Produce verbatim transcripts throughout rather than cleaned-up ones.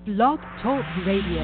Blog Talk Radio.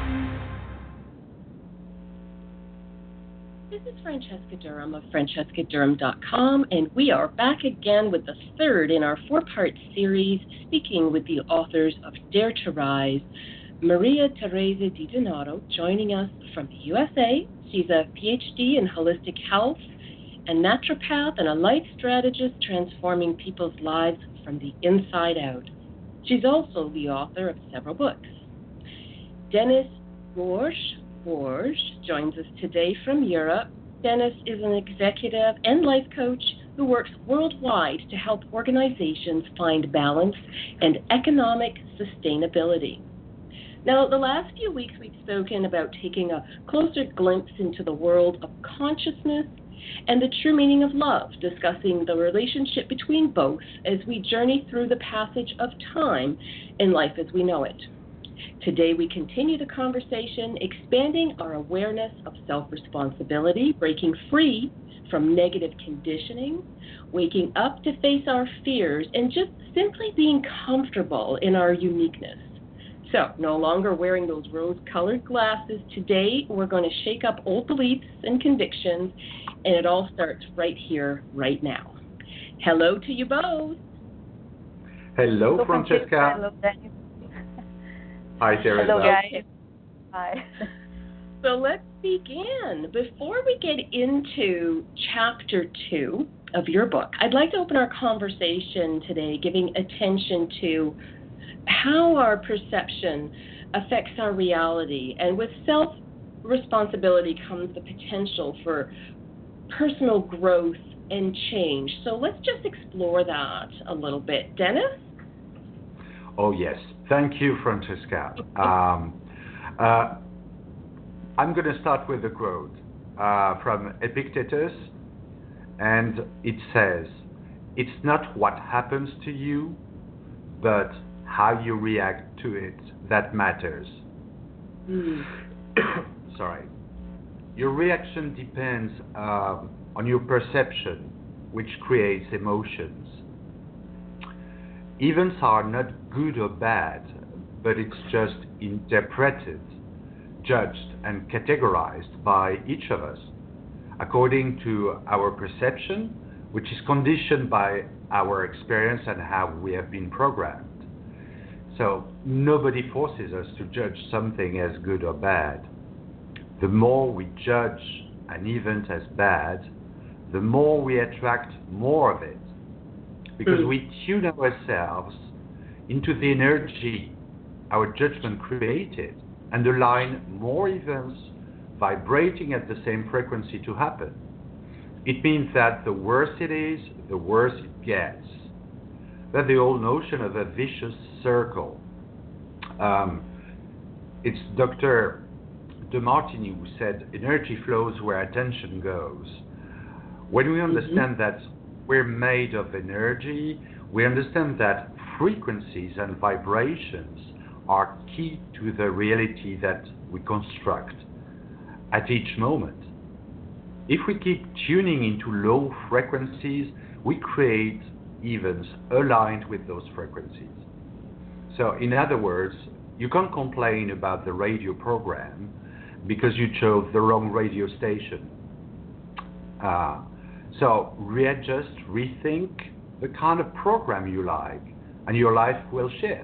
This is Francesca Durham of francesca durham dot com, and we are back again with the third in our four-part series, speaking with the authors of Dare to Rise. Maria Teresa Di Donato joining us from the U S A. She's a P H D in holistic health, a naturopath, and a life strategist transforming people's lives from the inside out. She's also the author of several books. Dennis Gorge, Gorge joins us today from Europe. Dennis is an executive and life coach who works worldwide to help organizations find balance and economic sustainability. Now, the last few weeks we've spoken about taking a closer glimpse into the world of consciousness and the true meaning of love, discussing the relationship between both as we journey through the passage of time in life as we know it. Today we continue the conversation, expanding our awareness of self-responsibility, breaking free from negative conditioning, waking up to face our fears, and just simply being comfortable in our uniqueness. So, no longer wearing those rose-colored glasses, today we're going to shake up old beliefs and convictions, and it all starts right here, right now. Hello to you both. Hello, Hello Francesca. Hello, Daniel. Hi, Teresa. Hello, guys. Hi. So let's begin. Before we get into chapter two of your book, I'd like to open our conversation today giving attention to how our perception affects our reality. And with self-responsibility comes the potential for personal growth and change. So let's just explore that a little bit. Dennis? Oh, yes. Thank you, Francesca. Um, uh, I'm going to start with a quote uh, from Epictetus, and it says, "It's not what happens to you, but how you react to it that matters." Mm. Sorry. Your reaction depends um, on your perception, which creates emotions. Events are not good or bad, but it's just interpreted, judged, and categorized by each of us according to our perception, which is conditioned by our experience and how we have been programmed. So nobody forces us to judge something as good or bad. The more we judge an event as bad, the more we attract more of it, because we tune ourselves into the energy our judgment created and align more events vibrating at the same frequency to happen. It means that the worse it is, the worse it gets. That's the old notion of a vicious circle. Um, it's Doctor De Martini who said, energy flows where attention goes. When we understand mm-hmm. that we're made of energy, we understand that frequencies and vibrations are key to the reality that we construct at each moment. If we keep tuning into low frequencies, we create events aligned with those frequencies. So, in other words, you can't complain about the radio program because you chose the wrong radio station. Uh, so, readjust, rethink the kind of program you like, and your life will shift.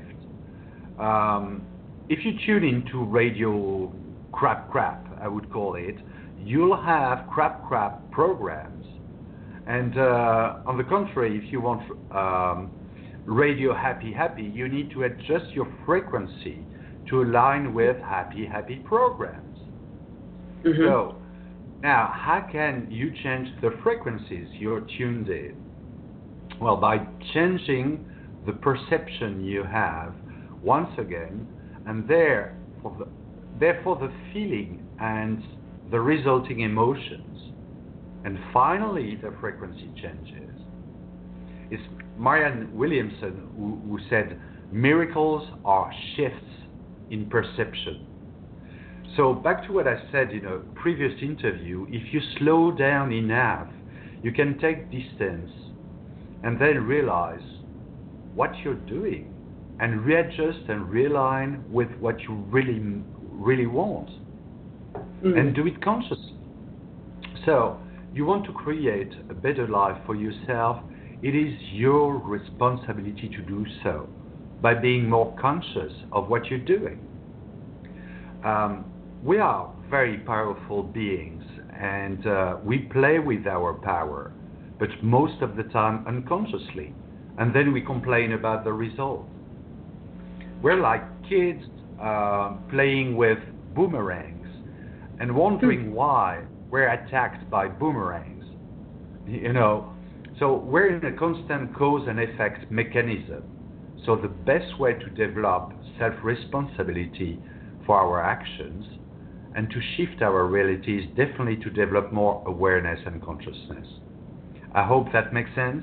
Um, if you tune into radio crap crap, I would call it, you'll have crap crap programs. And uh, on the contrary, if you want um, radio happy happy, you need to adjust your frequency to align with happy happy programs. Mm-hmm. So now, how can you change the frequencies you're tuned in? Well, by changing the perception you have once again, and there for the, therefore the feeling and the resulting emotions. And finally, the frequency changes. It's Marianne Williamson who, who said, miracles are shifts in perception. So back to what I said in a previous interview, if you slow down enough, you can take distance and then realize what you're doing and readjust and realign with what you really, really want, mm. and do it consciously. So, you want to create a better life for yourself. It is your responsibility to do so by being more conscious of what you're doing. Um, we are very powerful beings, and uh, we play with our power, but most of the time unconsciously, and then we complain about the result. We're like kids uh, playing with boomerangs and wondering why we're attacked by boomerangs. You know, so we're in a constant cause and effect mechanism. So the best way to develop self-responsibility for our actions and to shift our reality is definitely to develop more awareness and consciousness. I hope that makes sense.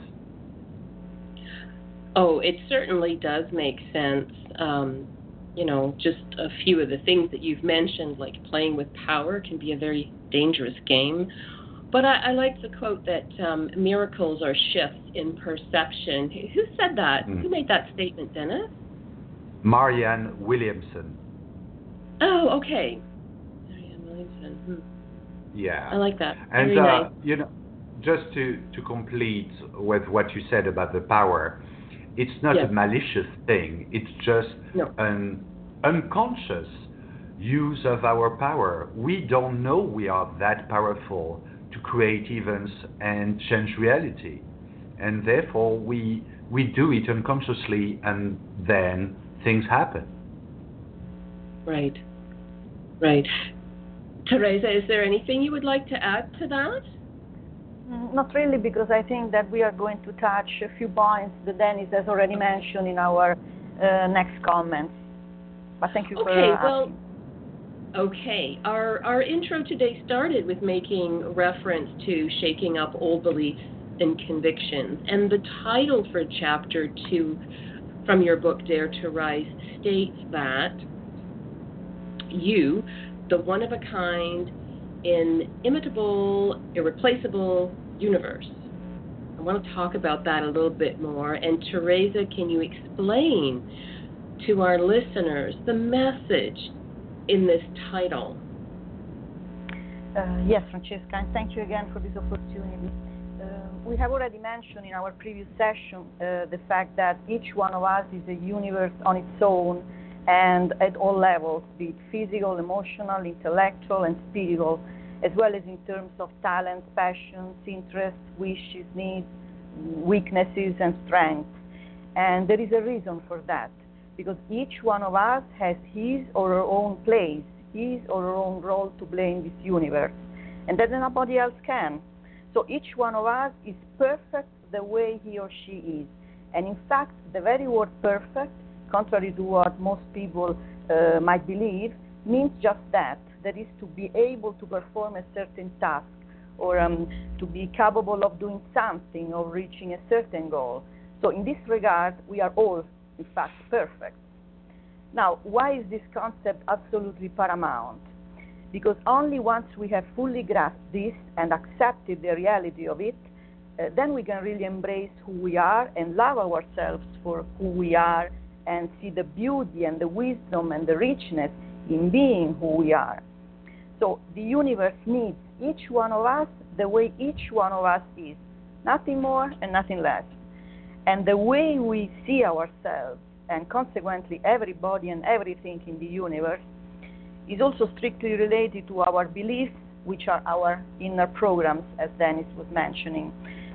Oh, it certainly does make sense. Um, you know, just a few of the things that you've mentioned, like playing with power, can be a very dangerous game. But I, I like the quote that um, miracles are shifts in perception. Who said that? Mm. Who made that statement, Dennis? Marianne Williamson. Oh, okay. Marianne Williamson. Hmm. Yeah. I like that. And, Very uh, nice. you know, just to, to complete with what you said about the power, it's not yes. a malicious thing. It's just no. an unconscious use of our power. We don't know we are that powerful to create events and change reality. And therefore, we we do it unconsciously, and then things happen. Right. Right. Teresa, is there anything you would like to add to that? Not really, because I think that we are going to touch a few points that Dennis has already mentioned in our uh, next comments. But thank you okay, for well, asking. Okay, our, our intro today started with making reference to shaking up old beliefs and convictions. And the title for chapter two from your book, Dare to Rise, states that you, the one-of-a-kind, inimitable, irreplaceable universe. I want to talk about that a little bit more. And Teresa, can you explain to our listeners the message in this title? Uh, yes, Francesca, and thank you again for this opportunity. Uh, we have already mentioned in our previous session uh, the fact that each one of us is a universe on its own and at all levels, be it physical, emotional, intellectual, and spiritual, as well as in terms of talents, passions, interests, wishes, needs, weaknesses, and strengths. And there is a reason for that, because each one of us has his or her own place, his or her own role to play in this universe, and that nobody else can. So each one of us is perfect the way he or she is. And in fact, the very word perfect, contrary to what most people uh, might believe, means just that. That is, to be able to perform a certain task, or um, to be capable of doing something or reaching a certain goal. So in this regard, we are all, in fact, perfect. Now, why is this concept absolutely paramount? Because only once we have fully grasped this and accepted the reality of it, uh, then we can really embrace who we are and love ourselves for who we are, and see the beauty and the wisdom and the richness in being who we are. So the universe needs each one of us the way each one of us is, nothing more and nothing less. And the way we see ourselves, and consequently everybody and everything in the universe, is also strictly related to our beliefs, which are our inner programs, as Dennis was mentioning.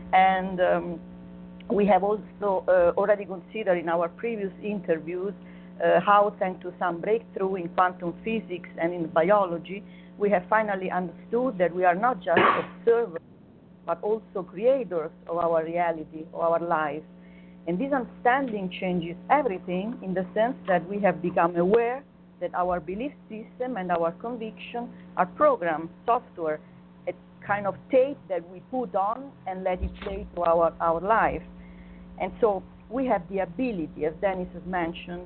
And um, we have also uh, already considered in our previous interviews uh, how, thanks to some breakthrough in quantum physics and in biology, we have finally understood that we are not just observers, but also creators of our reality, of our lives. And this understanding changes everything in the sense that we have become aware that our belief system and our conviction are programs, software, a kind of tape that we put on and let it play through our, our life. And so we have the ability, as Dennis has mentioned,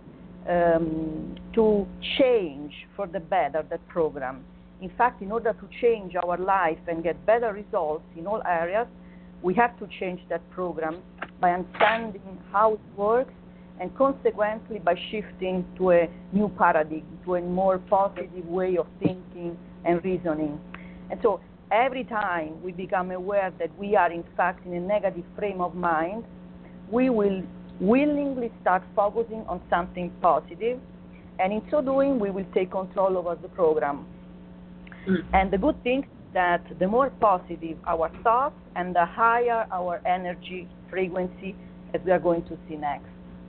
um, to change for the better that program. In fact, in order to change our life and get better results in all areas, we have to change that program by understanding how it works and consequently by shifting to a new paradigm, to a more positive way of thinking and reasoning. And so every time we become aware that we are in fact in a negative frame of mind, we will willingly start focusing on something positive, and in so doing we will take control over the program. Mm. And the good thing is that the more positive our thoughts and the higher our energy frequency, as we are going to see next.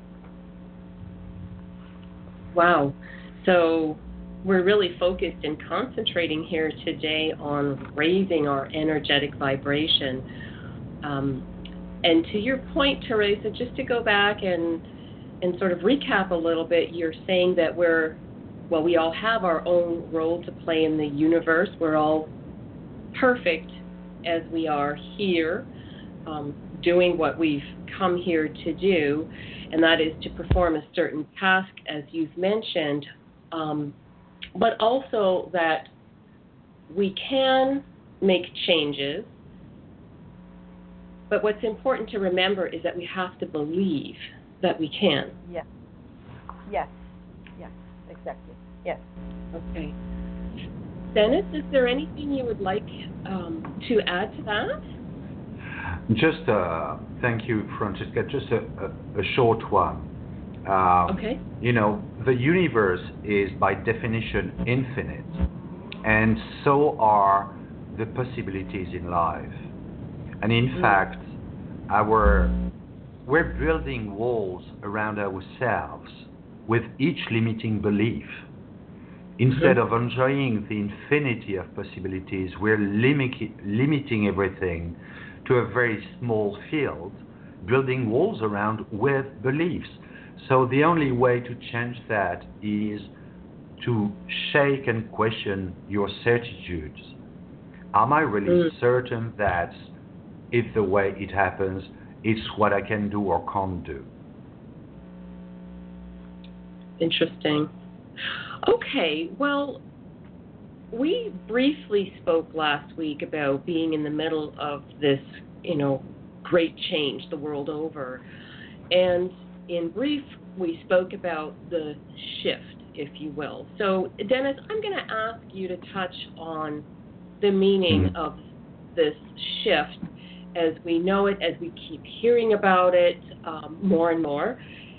Wow. So we're really focused and concentrating here today on raising our energetic vibration. Um, and to your point, Teresa, just to go back and and sort of recap a little bit, you're saying that we're, well, we all have our own role to play in the universe. We're all perfect as we are here, um, doing what we've come here to do, and that is to perform a certain task, as you've mentioned, um, but also that we can make changes. But what's important to remember is that we have to believe that we can. Yes. Yes. Yes. Exactly. Yes. Okay. Dennis, is there anything you would like um, to add to that? Just, uh, thank you, Francesca, just a, a, a short one. Um, okay. You know, the universe is by definition infinite, and so are the possibilities in life. And in mm. fact, our we're building walls around ourselves with each limiting belief. Instead mm-hmm. of enjoying the infinity of possibilities, we're limit- limiting everything to a very small field, building walls around with beliefs. So the only way to change that is to shake and question your certitudes. Am I really mm. certain that if the way it happens, it's what I can do or can't do? Interesting. Okay, well, we briefly spoke last week about being in the middle of this, you know, great change the world over. And in brief, we spoke about the shift, if you will. So, Dennis, I'm going to ask you to touch on the meaning mm-hmm. of this shift as we know it, as we keep hearing about it um, more and more.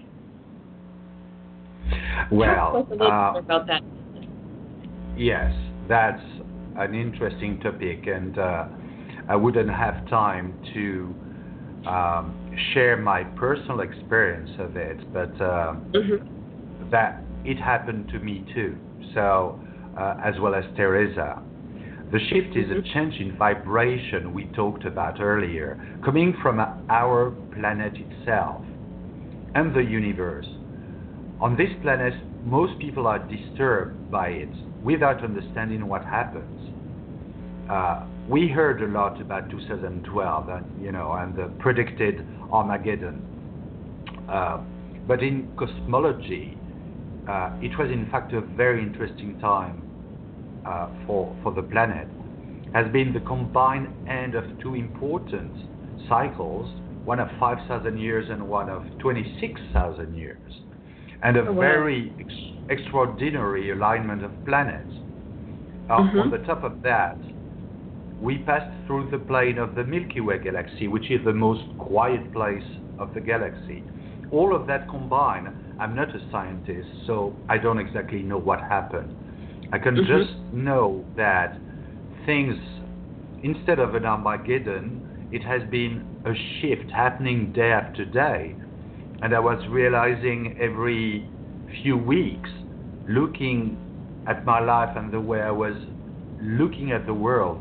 Well, Talk to us a little uh, more about that. Yes, that's an interesting topic, and uh, I wouldn't have time to um, share my personal experience of it, but uh, mm-hmm. that it happened to me too. So, uh, as well as Teresa. The shift is a change in vibration we talked about earlier, coming from our planet itself and the universe. On this planet, most people are disturbed by it without understanding what happens. Uh, we heard a lot about two thousand twelve, and, you know, and the predicted Armageddon. Uh, but in cosmology, uh, it was in fact a very interesting time Uh, for, for the planet. Has been the combined end of two important cycles, one of five thousand years and one of twenty-six thousand years, and a oh, wow. very ex- extraordinary alignment of planets. Uh, mm-hmm. On the top of that, we passed through the plane of the Milky Way galaxy, which is the most quiet place of the galaxy. All of that combined, I'm not a scientist, so I don't exactly know what happened. I can mm-hmm. just know that things, instead of an Armageddon, it has been a shift happening day after day. And I was realizing every few weeks, looking at my life and the way I was looking at the world,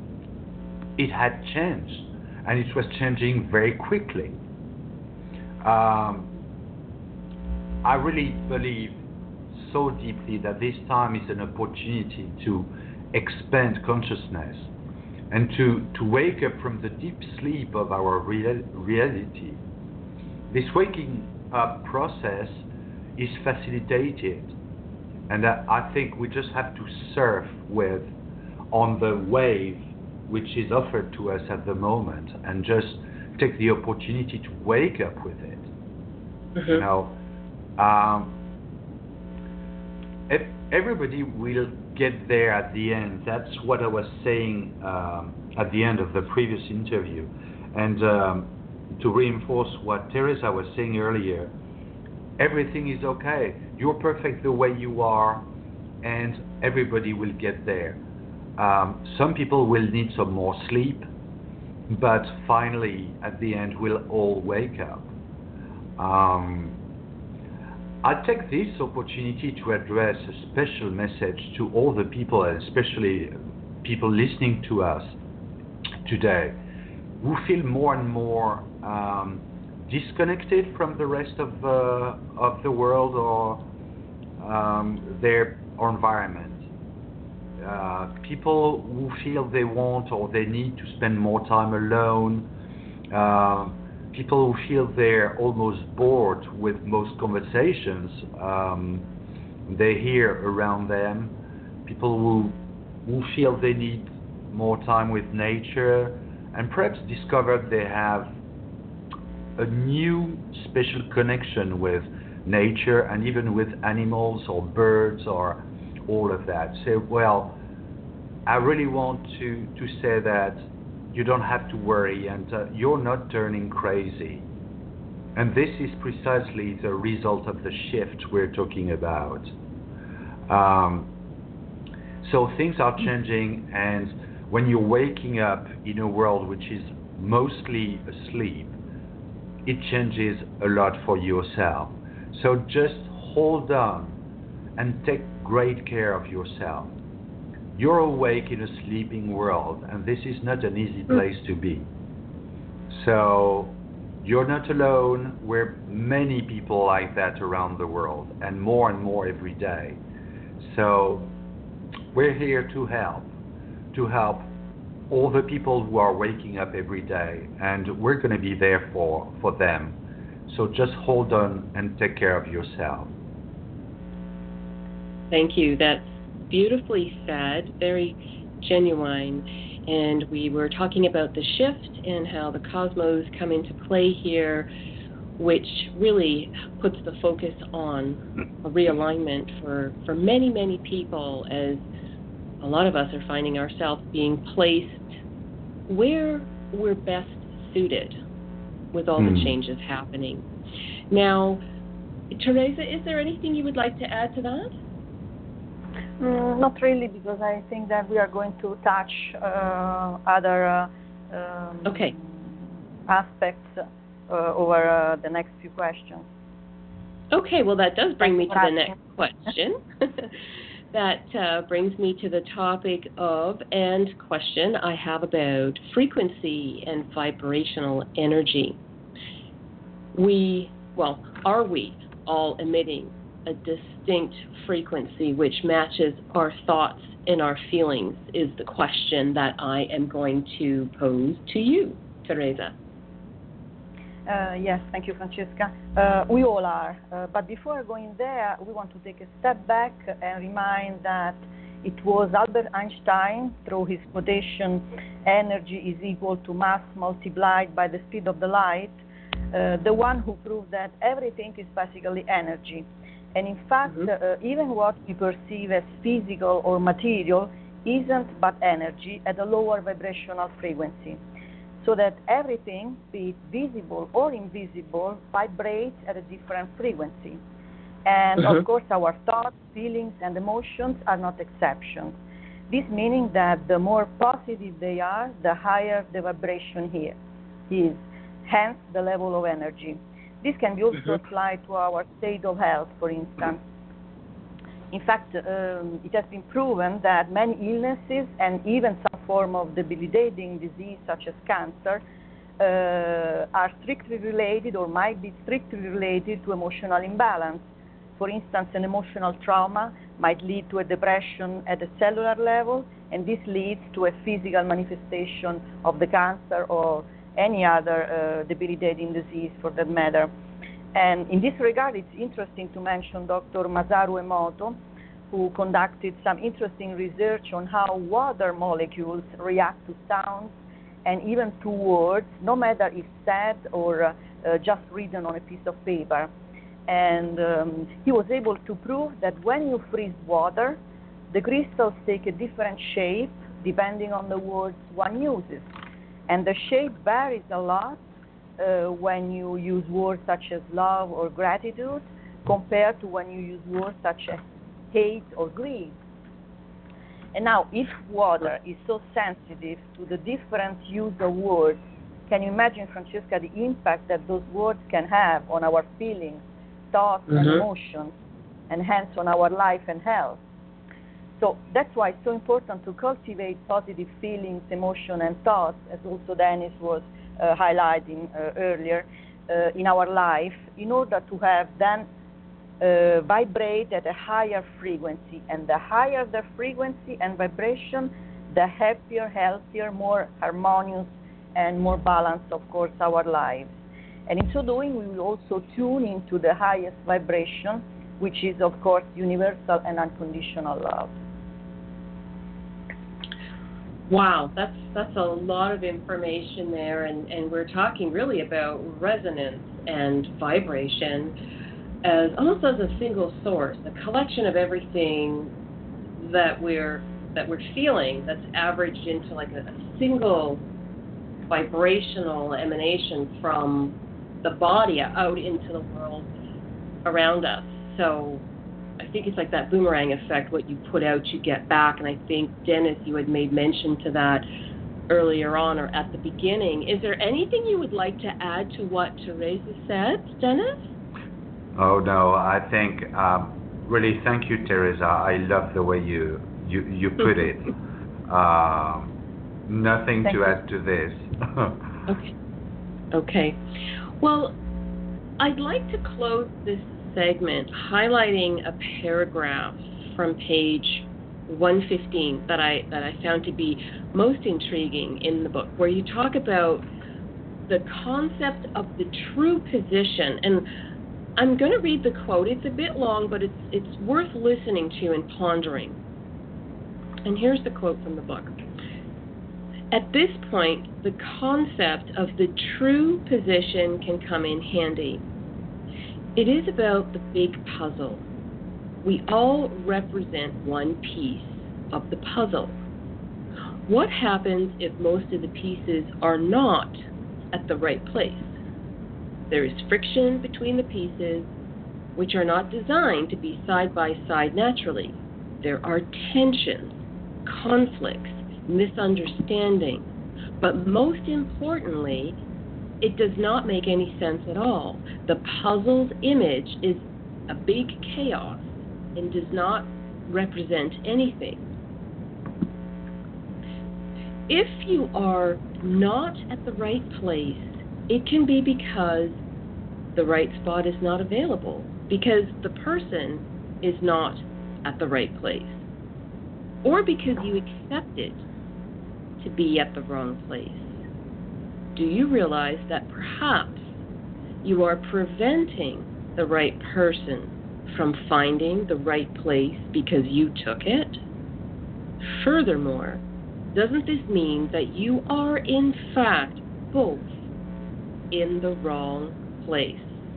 it had changed. And it was changing very quickly. Um, I really believe so deeply that this time is an opportunity to expand consciousness and to, to wake up from the deep sleep of our real, reality. This waking up process is facilitated, and I, I think we just have to surf with on the wave which is offered to us at the moment and just take the opportunity to wake up with it. Mm-hmm. You know, um, if everybody will get there at the end. That's what I was saying um, at the end of the previous interview. And um, to reinforce what Teresa was saying earlier, everything is okay. You're perfect the way you are, and everybody will get there. Um, some people will need some more sleep, but finally, at the end, we'll all wake up. Um, I take this opportunity to address a special message to all the people, and especially people listening to us today, who feel more and more um, disconnected from the rest of uh, of the world or um, their or environment. Uh, people who feel they want or they need to spend more time alone. Uh, people who feel they're almost bored with most conversations um, they hear around them. People who who feel they need more time with nature, and perhaps discovered they have a new special connection with nature and even with animals or birds or all of that. So, well, I really want to, to say that you don't have to worry, and uh, you're not turning crazy. And this is precisely the result of the shift we're talking about. Um, so things are changing, and when you're waking up in a world which is mostly asleep, it changes a lot for yourself. So just hold on and take great care of yourself. You're awake in a sleeping world, and this is not an easy place to be. So you're not alone. We're many people like that around the world, and more and more every day. So we're here to help, to help all the people who are waking up every day, and we're going to be there for, for them. So just hold on and take care of yourself. Thank you. That's beautifully said, very genuine. And we were talking about the shift and how the cosmos come into play here, which really puts the focus on a realignment for, for many, many people, as a lot of us are finding ourselves being placed where we're best suited with all mm. the changes happening. Now, Teresa, is there anything you would like to add to that? Mm, not really, because I think that we are going to touch uh, other uh, um, okay. aspects uh, over uh, the next few questions. Okay, well, that does bring me to the next question. That uh, brings me to the topic of and question I have about frequency and vibrational energy. We, well, are we all emitting a distinct frequency which matches our thoughts and our feelings is the question that I am going to pose to you, Teresa. Uh, yes, thank you, Francesca. Uh, we all are. Uh, but before going there, we want to take a step back and remind that it was Albert Einstein, through his quotation, energy is equal to mass multiplied by the speed of the light, uh, the one who proved that everything is basically energy. And in fact, mm-hmm. uh, even what we perceive as physical or material isn't but energy at a lower vibrational frequency. So that everything, be it visible or invisible, vibrates at a different frequency. And mm-hmm. of course, our thoughts, feelings, and emotions are not exceptions. This meaning that the more positive they are, the higher the vibration here is, hence the level of energy. This can be also mm-hmm. applied to our state of health, for instance. In fact, um, it has been proven that many illnesses and even some form of debilitating disease, such as cancer, uh, are strictly related or might be strictly related to emotional imbalance. For instance, an emotional trauma might lead to a depression at a cellular level, and this leads to a physical manifestation of the cancer or any other uh, debilitating disease for that matter. And in this regard, it's interesting to mention Doctor Masaru Emoto, who conducted some interesting research on how water molecules react to sounds and even to words, no matter if said or uh, uh, just written on a piece of paper. And um, he was able to prove that when you freeze water, the crystals take a different shape depending on the words one uses. And the shape varies a lot uh, when you use words such as love or gratitude compared to when you use words such as hate or greed. And now, if water is so sensitive to the different use of words, can you imagine, Francesca, the impact that those words can have on our feelings, thoughts, mm-hmm. and emotions, and hence on our life and health? So that's why it's so important to cultivate positive feelings, emotion, and thoughts, as also Dennis was uh, highlighting uh, earlier, uh, in our life, in order to have then uh, vibrate at a higher frequency. And the higher the frequency and vibration, the happier, healthier, more harmonious, and more balanced, of course, our lives. And in so doing, we will also tune into the highest vibration, which is, of course, universal and unconditional love. Wow, that's that's a lot of information there, and, and we're talking really about resonance and vibration as almost as a single source, a collection of everything that we're that we're feeling that's averaged into like a, a single vibrational emanation from the body out into the world around us. So I think it's like that boomerang effect. What you put out, you get back. And I think, Dennis, you had made mention to that earlier on or at the beginning. Is there anything you would like to add to what Teresa said, Dennis? Oh, no. I think, um, really, thank you, Teresa. I love the way you, you, you put it. uh, nothing thank to you. add to this. Okay. Okay. Well, I'd like to close this segment highlighting a paragraph from page one fifteen that I that I found to be most intriguing in the book, where you talk about the concept of the true position. And I'm going to read the quote. It's a bit long, but it's it's worth listening to and pondering. And here's the quote from the book. At this point, the concept of the true position can come in handy. It is about the big puzzle. We all represent one piece of the puzzle. What happens if most of the pieces are not at the right place? There is friction between the pieces, which are not designed to be side by side naturally. There are tensions, conflicts, misunderstanding, but most importantly, it does not make any sense at all. The puzzled image is a big chaos and does not represent anything. If you are not at the right place, it can be because the right spot is not available, because the person is not at the right place, or because you accepted to be at the wrong place. Do you realize that perhaps you are preventing the right person from finding the right place because you took it? Furthermore, doesn't this mean that you are in fact both in the wrong place?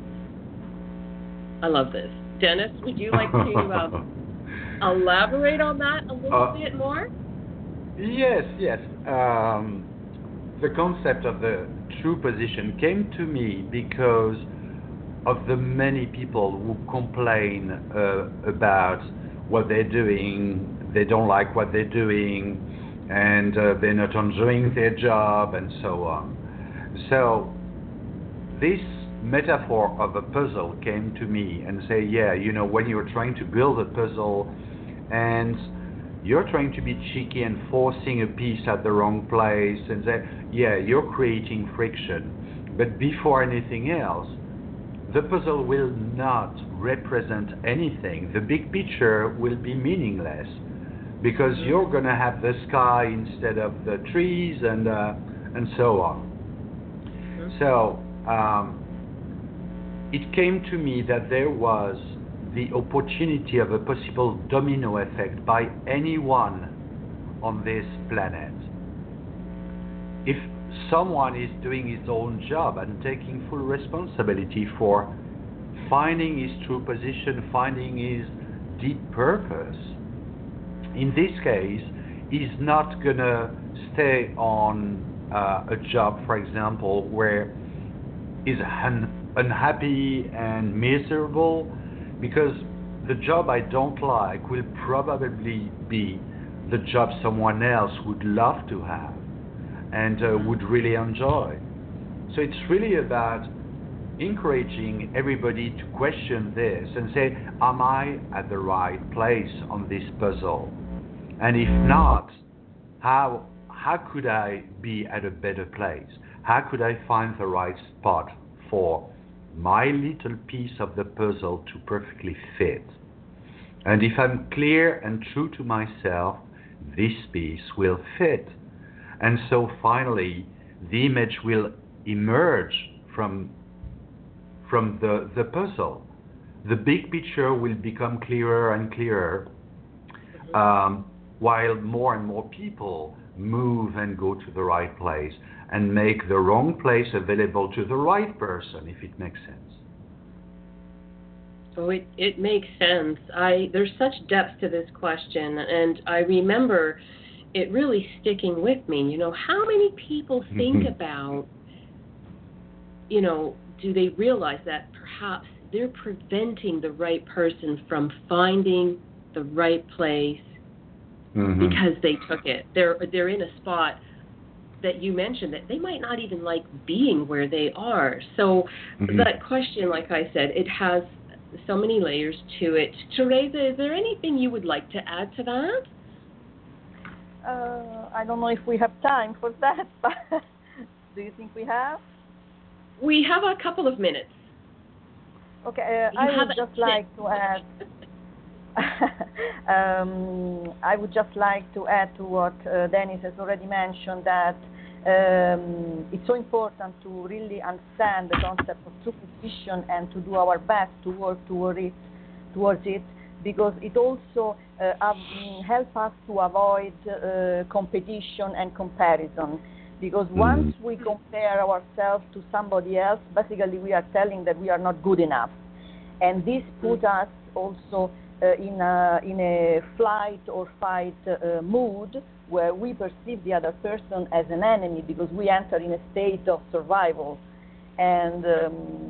I love this. Dennis, would you like to um, elaborate on that a little uh, bit more? Yes, yes. Um, the concept of the true position came to me because of the many people who complain uh, about what they're doing, they don't like what they're doing, and uh, they're not enjoying their job, and so on. So this metaphor of a puzzle came to me and say, yeah, you know, when you're trying to build a puzzle and you're trying to be cheeky and forcing a piece at the wrong place, and say, yeah, you're creating friction. But before anything else, the puzzle will not represent anything. The big picture will be meaningless because you're going to have the sky instead of the trees, and uh, and so on. So um, it came to me that there was the opportunity of a possible domino effect by anyone on this planet. If someone is doing his own job and taking full responsibility for finding his true position, finding his deep purpose. In this case, he's not gonna stay on uh, a job, for example, where he's un- unhappy and miserable, because the job I don't like will probably be the job someone else would love to have and uh, would really enjoy. So it's really about encouraging everybody to question this and say, am I at the right place on this puzzle? And if not, how how could I be at a better place? How could I find the right spot for my little piece of the puzzle to perfectly fit? And if I'm clear and true to myself, this piece will fit. And so finally, the image will emerge from, from the, the puzzle. The big picture will become clearer and clearer, um, while more and more people move and go to the right place and make the wrong place available to the right person, if it makes sense. Oh, it, it makes sense. I there's such depth to this question, and I remember it really sticking with me. You know, how many people think about, you know, do they realize that perhaps they're preventing the right person from finding the right place mm-hmm. because they took it. They're they're in a spot that you mentioned that they might not even like being where they are. So mm-hmm. that question, like I said, it has so many layers to it. Teresa, is there anything you would like to add to that? Uh, I don't know if we have time for that, but do you think we have? We have a couple of minutes. Okay, uh, I would just like to add. um, I would just like to add to what uh, Dennis has already mentioned, that um, it's so important to really understand the concept of true position and to do our best to work toward it, towards it, because it also uh, um, helps us to avoid uh, competition and comparison. Because once we compare ourselves to somebody else, basically we are telling that we are not good enough. And this puts us also uh, in, a, in a flight or fight uh, mood, where we perceive the other person as an enemy, because we enter in a state of survival. And um,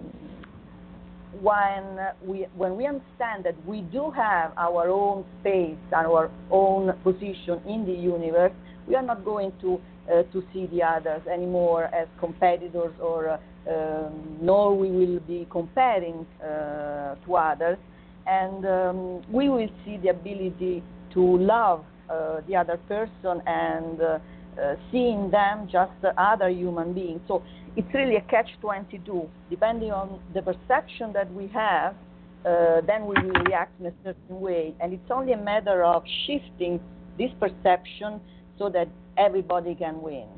when we, when we understand that we do have our own space, our own position in the universe, we are not going to Uh, to see the others anymore as competitors, or uh, um, nor we will be comparing uh, to others, and um, we will see the ability to love uh, the other person and uh, uh, seeing them just other human beings. So it's really a catch twenty-two. Depending on the perception that we have, uh, then we will react in a certain way, and it's only a matter of shifting this perception so that everybody can win.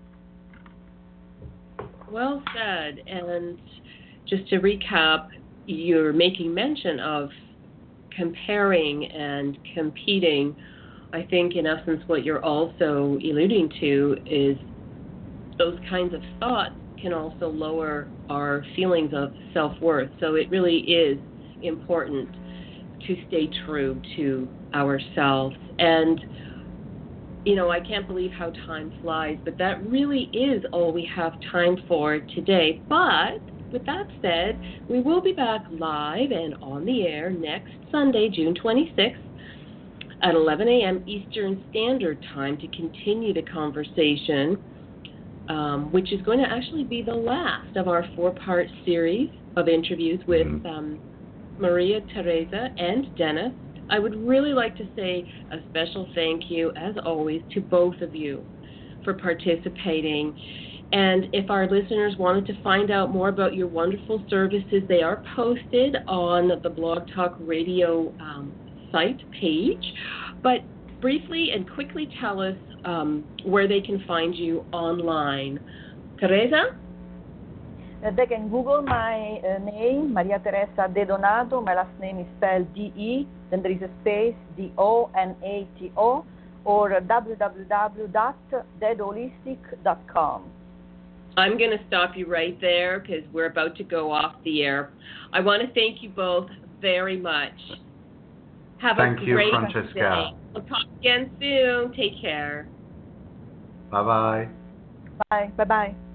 Well said. And just to recap, you're making mention of comparing and competing. I think in essence what you're also alluding to is those kinds of thoughts can also lower our feelings of self-worth. So it really is important to stay true to ourselves. And you know, I can't believe how time flies, but that really is all we have time for today. But with that said, we will be back live and on the air next Sunday, June twenty-sixth at eleven a.m. Eastern Standard Time to continue the conversation, um, which is going to actually be the last of our four-part series of interviews with um, Maria Teresa and Dennis. I would really like to say a special thank you, as always, to both of you for participating. And if our listeners wanted to find out more about your wonderful services, they are posted on the Blog Talk Radio um, site page. But briefly and quickly tell us um, where they can find you online. Teresa? Uh, they can Google my uh, name, Maria Teresa De Donato. My last name is spelled D E, then there is a space, D O N A T O, or uh, w w w dot dead holistic dot com. I'm going to stop you right there because we're about to go off the air. I want to thank you both very much. Have Thank a you, great Francesca. day. We'll talk again soon. Take care. Bye-bye. Bye. Bye-bye.